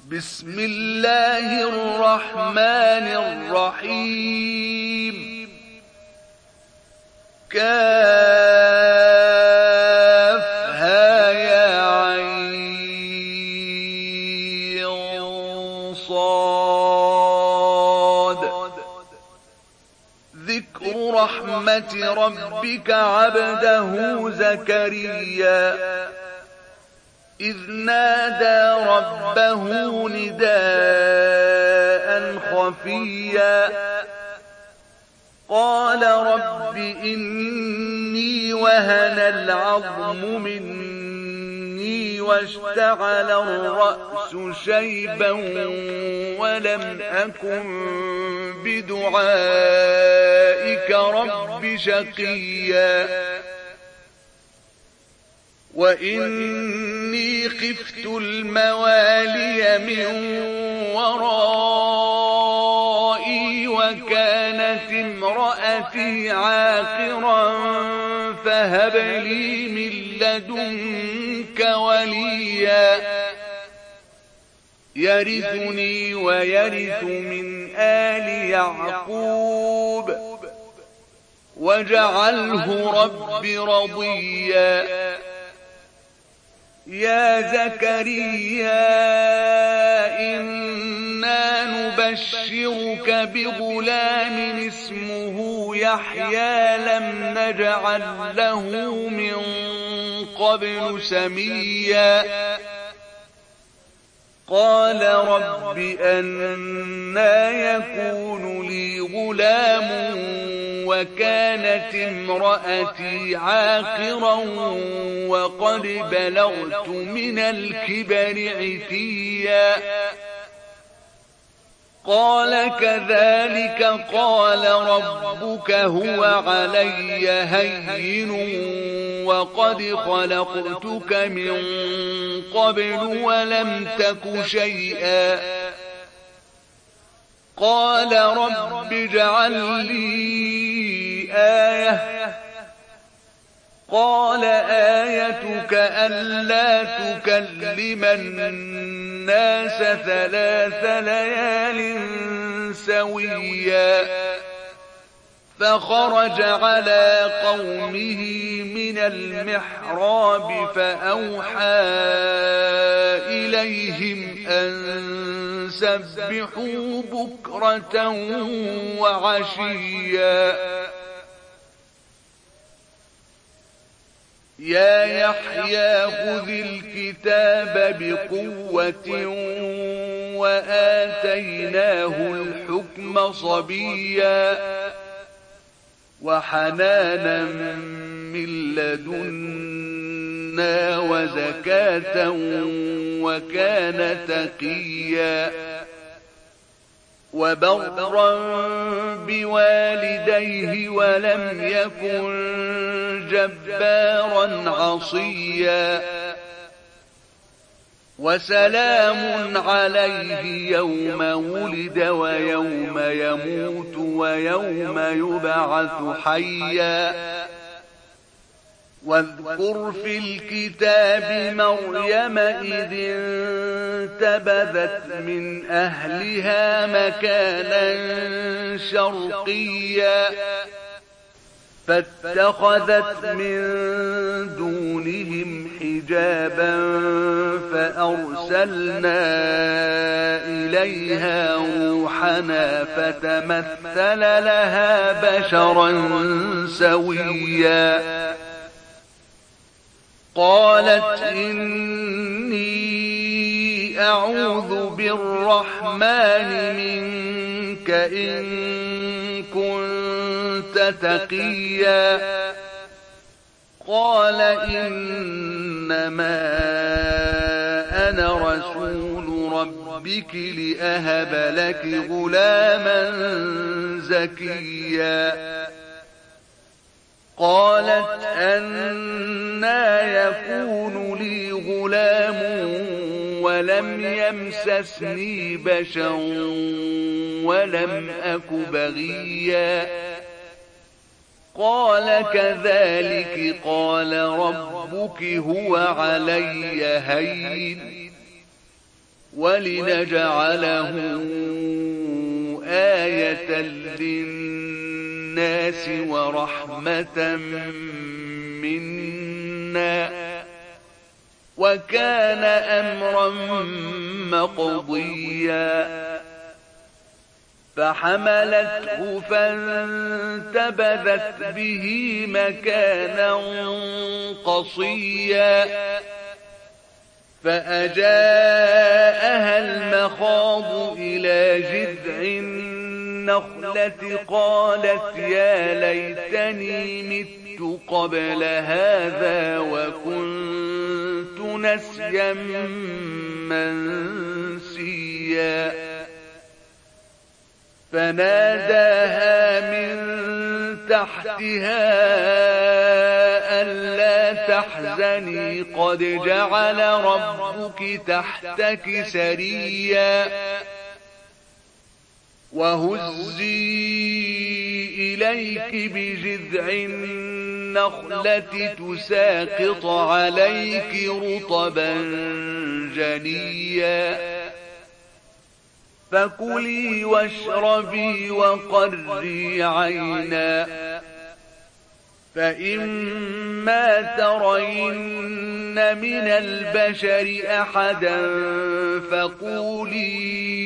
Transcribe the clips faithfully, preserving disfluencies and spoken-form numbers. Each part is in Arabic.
بسم الله الرحمن الرحيم. كافها يا عين صاد. ذكر رحمة ربك عبده زكريا إذ نادى ربه نداء خفيا قال رب إني وهن العظم مني واشتعل الرأس شيبا ولم أكن بدعائك رب شقيا وإني خفت الموالي من ورائي وكانت امرأتي عاقرا فهب لي من لدنك وليا يرثني ويرث من آل يعقوب واجعله رب رضيا. يا زكريا إنا نبشرك بغلام اسمه يحيى لم نجعل له من قبل سميا قال رب أنى يكون لي غلام وكانت امرأتي عاقرا وقد بلغت من الكبر عتيا قال كذلك قال ربك هو علي هين وقد خلقتك من قبل ولم تك شيئا قال رب اجعل لي آية قال آيتك ألا تكلم الناس ثلاث ليال سويا فخرج على قومه من المحراب فأوحى إليهم أن سبحوا بكرة وعشيا يا يحيى خذ الكتاب بقوة وآتيناه الحكم صبيا وحنانا من لدنا وزكاة وكان تقيا وبرا بوالديه ولم يكن جبارا عصيا وسلام عليه يوم ولد ويوم يموت ويوم يبعث حيا واذكر في الكتاب مريم إذ انتبذت من أهلها مكانا شرقيا فاتخذت من دونهم حجابا فأرسلنا إليها روحنا فتمثل لها بشرا سويا قالت إني أعوذ بالرحمن منك إن كنت تقيا قال إنما أنا رسول ربك لأهب لك غلاما زكيا قالت أنى يكون لي غلام ولم يمسسني بشر ولم أك بغيا قال كذلك قال ربك هو علي هين ولنجعله آية للناس ورحمة منا وكان أمرا مقضيا فحملته فانتبذت به مكانا قصيا فأجاءها المخاض إلى جذع النخلة قالت يا ليتني مت قبل هذا وكنت نسيا منسيا فناداها من تحتها ألا تحزني قد جعل ربك تحتك سريا وهزي إليك بجذع النخلة تساقط عليك رطبا جنيا فكلي واشربي وقري عينا فإما ترين من البشر أحدا فقولي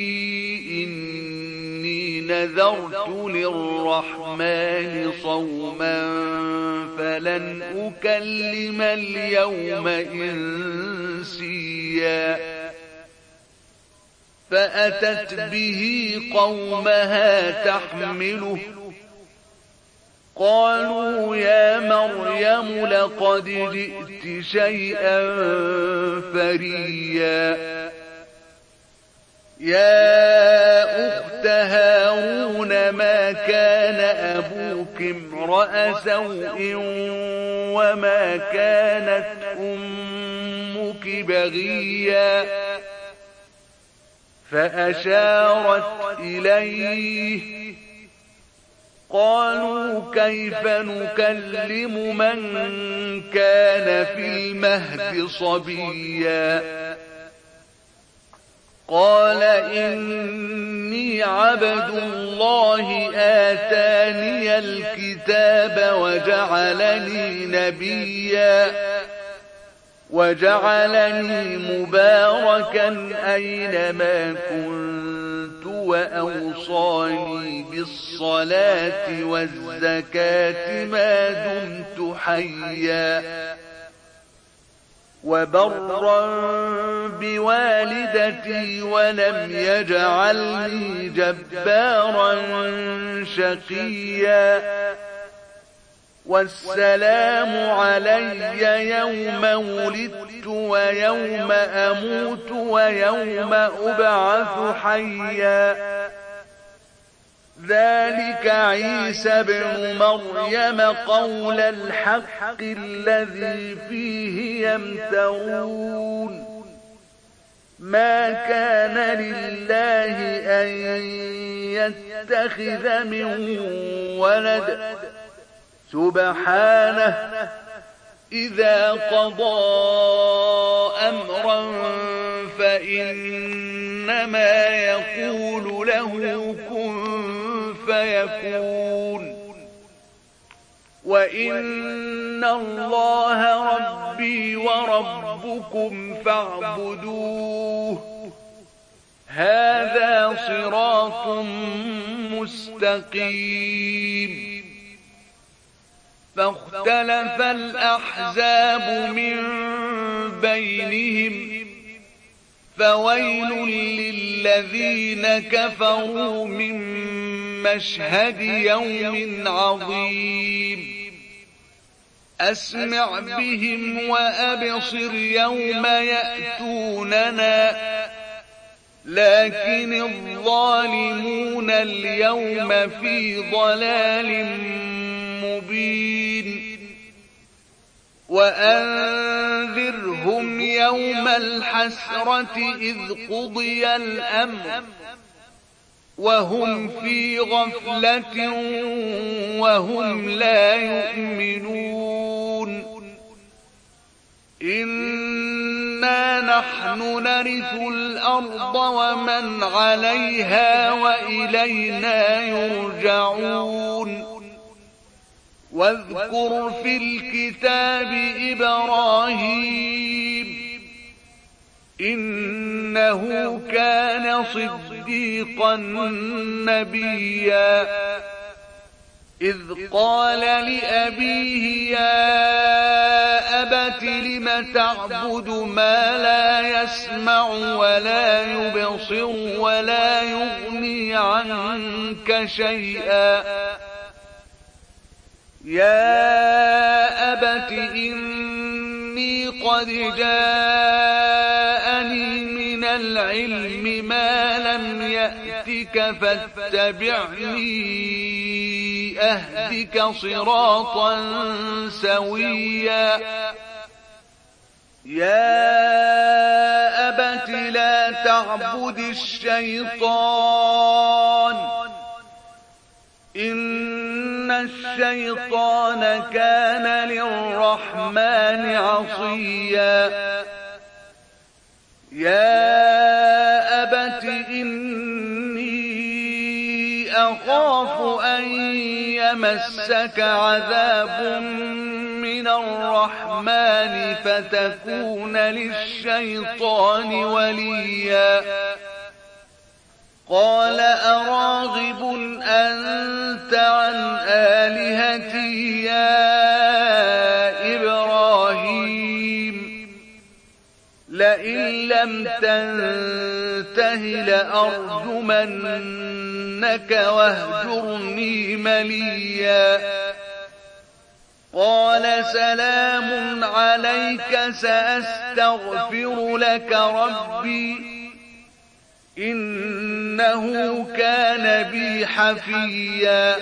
إني نذرت للرحمن صوما فلن أكلم اليوم إنسيا فأتت به قومها تحمله قالوا يا مريم لقد جئت شيئا فريا يا أخت هارون ما كان أبوك امرأ سوء وما كانت أمك بغيا فأشارت إليه قالوا كيف نكلم من كان في المهد صبيا قال إني عبد الله آتاني الكتاب وجعلني نبيا وجعلني مباركا أينما كنت وأوصاني بالصلاة والزكاة ما دمت حيا وبرا بوالدتي ولم يجعلني جبارا شقيا والسلام علي يوم ولدت ويوم أموت ويوم أبعث حيا ذلك عيسى بن مريم قول الحق الذي فيه يمترون ما كان لله أن يتخذ من ولد سبحانه إذا قضى أمرا فإنما يقول له كن فيكون وإن الله ربي وربكم فاعبدوه هذا صراط مستقيم فاختلف الأحزاب من بينهم فويل للذين كفروا من مشهد يوم عظيم أسمع بهم وأبصر يوم يأتوننا لكن الظالمون اليوم في ضلال مبين وأنذرهم يوم الحسرة إذ قضي الأمر وهم في غفلة وهم لا يؤمنون إن إنا نحن نرث الأرض ومن عليها وإلينا يرجعون واذكر في الكتاب إبراهيم إنه كان صديقا نبيا إذ قال لأبيه يا أبت لم تعبد ما لا يسمع ولا يبصر ولا يغني عنك شيئا يا أبت إني قد جاءني من العلم ما لم يأتك فاتبعني أهدك صراطا سويا يا أبت لا تعبد الشيطان إن الشيطان كان للرحمن عصيا يا أبت إني أخاف أن يمسك عذاب من الرحمن فتكون للشيطان وليا قال أراغب أنت عن آلهتي يا إبراهيم لئن لم تنته لأرجمنك واهجرني مليا قال سلام عليك سأستغفر لك ربي إنه كان بي حفيا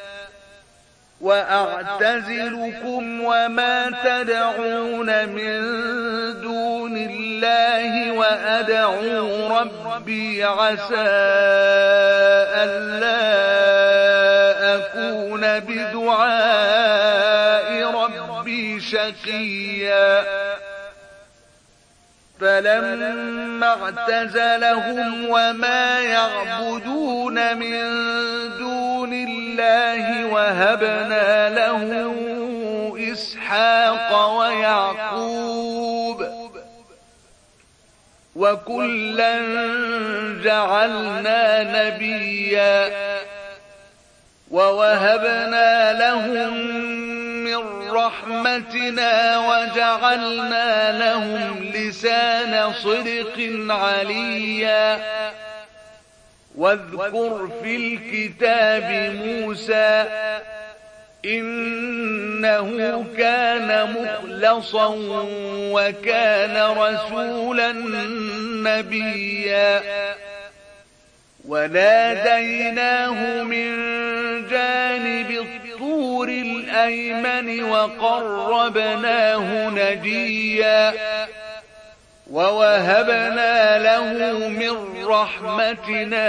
وأعتزلكم وما تدعون من دون الله وأدعو ربي عسى ألا أكون بدعاء ربي شقيا فلما اعتزلهم وما يعبدون من دون الله وهبنا له إسحاق ويعقوب وكلا جعلنا نبيا ووهبنا لهم من رحمتنا وجعلنا لهم لسان صدق عليا واذكر في الكتاب موسى إنه كان مخلصا وكان رسولا نبيا وناديناه من جانب الطور الأيمن وقربناه نجيا ووهبنا له من رحمتنا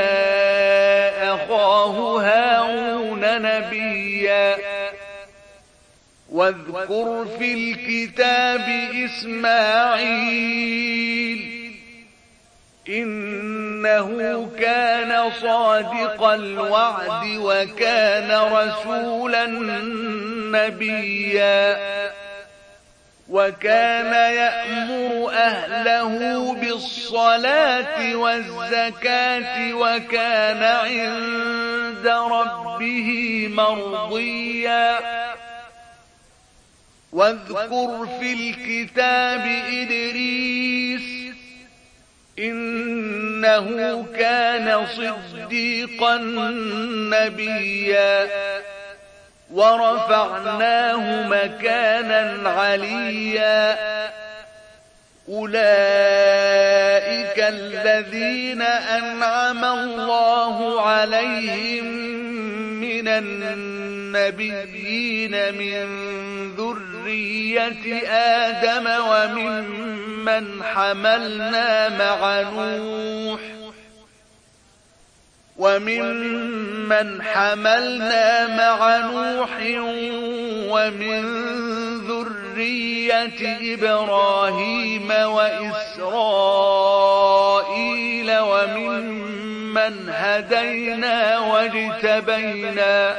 أخاه هارون نبيا واذكر في الكتاب إسماعيل إنه كان صادق الوعد وكان رسولا نبيا وكان يأمر أهله بالصلاة والزكاة وكان عند ربه مرضيا واذكر في الكتاب إدريس إنه كان صديقا نبيا ورفعناه مكانا عليا أولئك الذين أنعم الله عليهم من النبيين من ذرية آدم وممن حملنا مع نوح وممن حملنا مع نوح ومن ذرية ذرية إبراهيم وإسرائيل وممن هدينا واجتبينا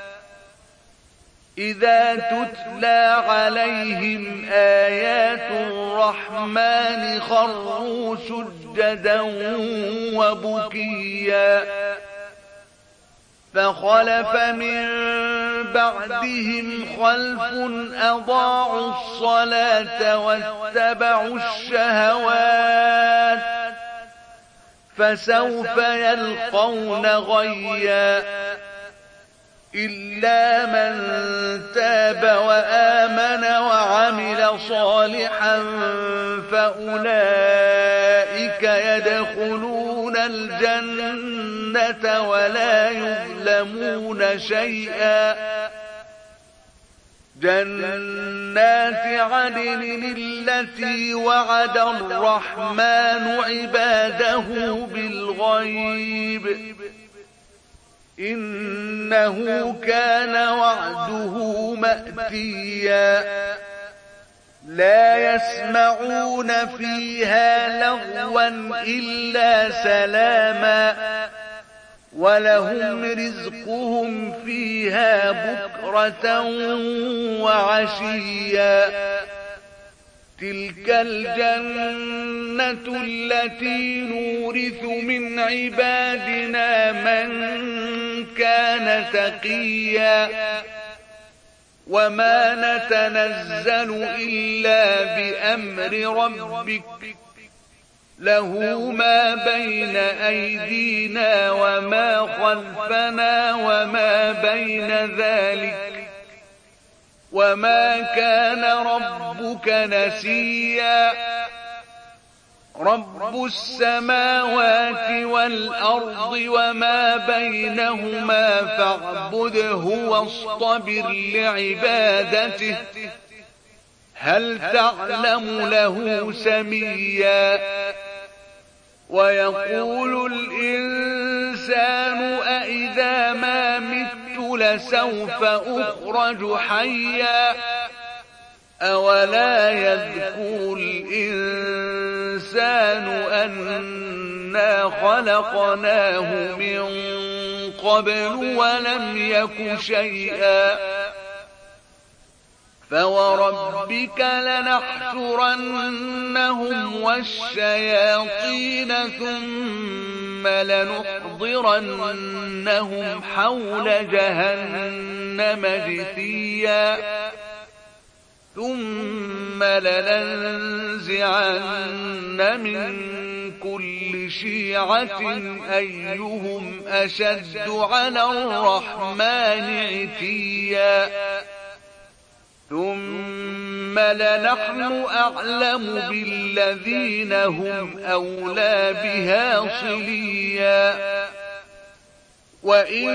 إذا تتلى عليهم آيات الرحمن خروا سجدا وبكيا فخلف من بعدهم خلف أضاعوا الصلاة واتبعوا الشهوات فسوف يلقون غيا إلا من تاب وآمن وعمل صالحا فأولئك يدخلون الجنة ولا يظلمون شيئا جنات عدن التي وعد الرحمن عباده بالغيب إنه كان وعده مأتيا لا يسمعون فيها لغوا إلا سلاما ولهم رزقهم فيها بكرة وعشيا تلك الجنة التي نورث من عبادنا من كان تقيا وما نتنزل إلا بأمر ربك له ما بين أيدينا وما خلفنا وما بين ذلك وما كان ربك نسيا رب السماوات والأرض وما بينهما فاعبده واصطبر لعبادته هل تعلم له سميا ويقول الإنسان أإذا ما مت لسوف أخرج حيا أولا يذكر الإنسان أنا خلقناه من قبل ولم يك شيئا فوربك لنحشرنهم والشياطين ثم لنحضرنهم حول جهنم جثيا ثم لننزعن من كل شيعة أيهم أشد على الرحمن عتيا ثم لنحن أعلم بالذين هم أولى بها صليا وإن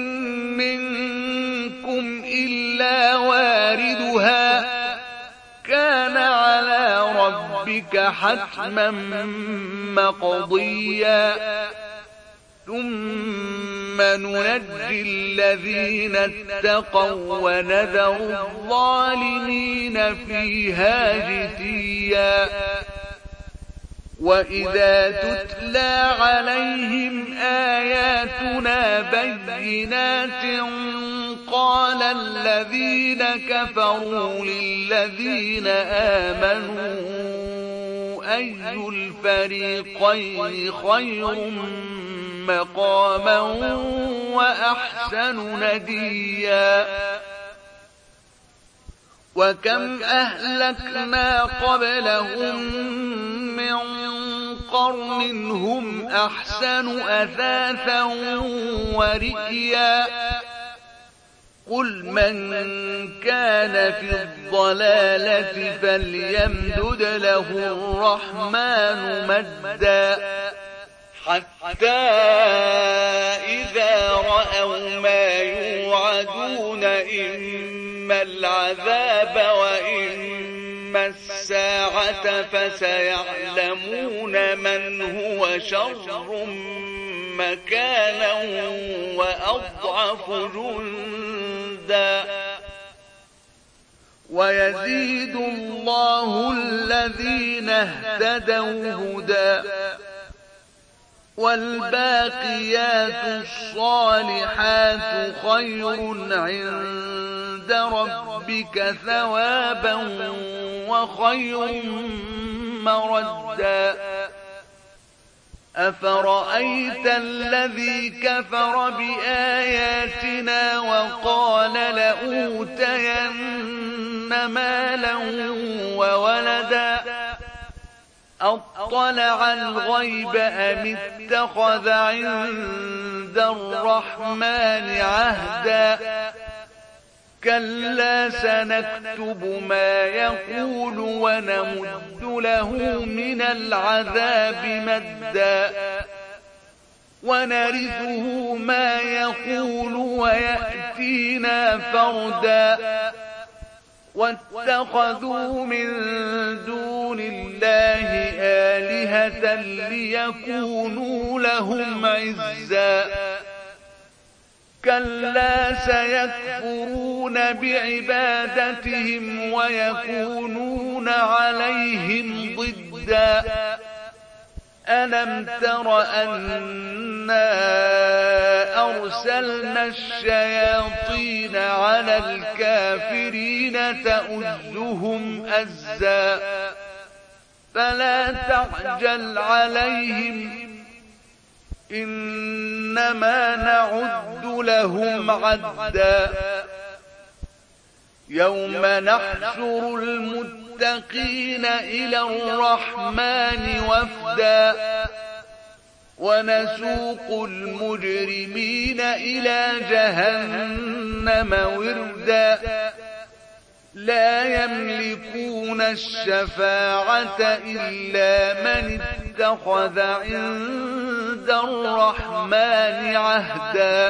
منكم إلا واردها كان على ربك حتما مقضيا ثم ننجي الذين اتقوا ونذر الظالمين فيها جثيا وإذا تتلى عليهم آياتنا بينات قال الذين كفروا للذين آمنوا أي الفريقين خير مقاما وأحسن نديا وكم أهلكنا قبلهم من قرن هم أحسن أثاثا ورئيا قل من كان في الضلالة فليمدد له الرحمن مدا حتى إذا رأوا ما يوعدون إما العذاب وإما الساعة فسيعلمون من هو شر مكانا وأضعف جندا ويزيد الله الذين اهتدوا هدى. والباقيات الصالحات خير عند ربك ثوابا وخير مردا. أفرأيت الذي كفر بآياتنا وقال لأوتين مالا وولدا أطلع الغيب أم اتخذ عند الرحمن عهدا. كلا سنكتب ما يقول ونمد له من العذاب مدا. ونرثه ما يقول ويأتينا فردا. واتخذوا من دون الله آلهة ليكونوا لهم عزا. كلا سيكفرون بعبادتهم ويكونون عليهم ضدا. ألم تر أنا أرسلنا الشياطين على الكافرين تؤزهم أزا. فلا تعجل عليهم إنما نعد لهم عدا. يوم نحشر المتقين إلى الرحمن وفدا. ونسوق المجرمين إلى جهنم وردا. لا يملكون الشفاعة إلا من اتخذ عند الرحمن عهدا.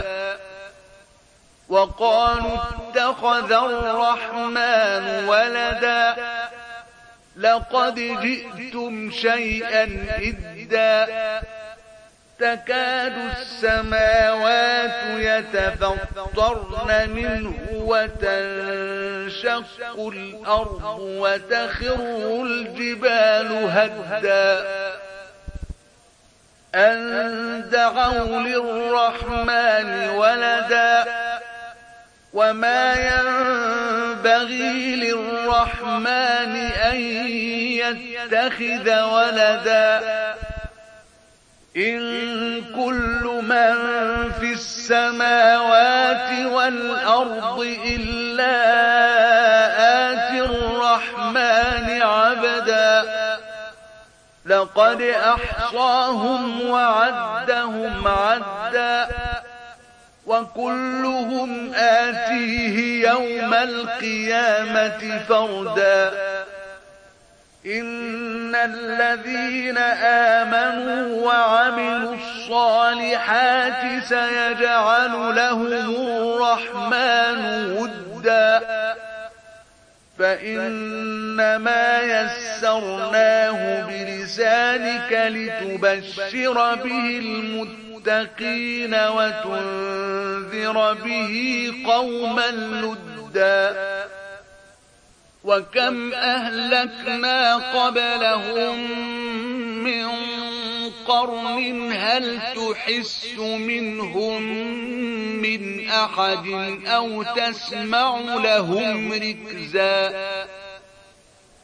وقالوا اتخذ الرحمن ولدا. لقد جئتم شيئا إدا. تكاد السماوات يتفطرن منه وتنشق الأرض وتخر الجبال هدا. أن دعوا للرحمن ولدا. وما ينبغي للرحمن أن يتخذ ولدا. إن كل من في السماوات والأرض إلا آتي الرحمن عبدا. لقد أحصاهم وعدهم عدا. وكلهم آتيه يوم القيامة فردا. إن الذين آمنوا وعملوا الصالحات سيجعل لهم الرحمن ودا. فإنما يسرناه بلسانك لتبشر به المتقين وتنذر به قوما لدا. وكم أهلكنا قبلهم من قرن هل تحس منهم من أحد أو تسمع لهم ركزا.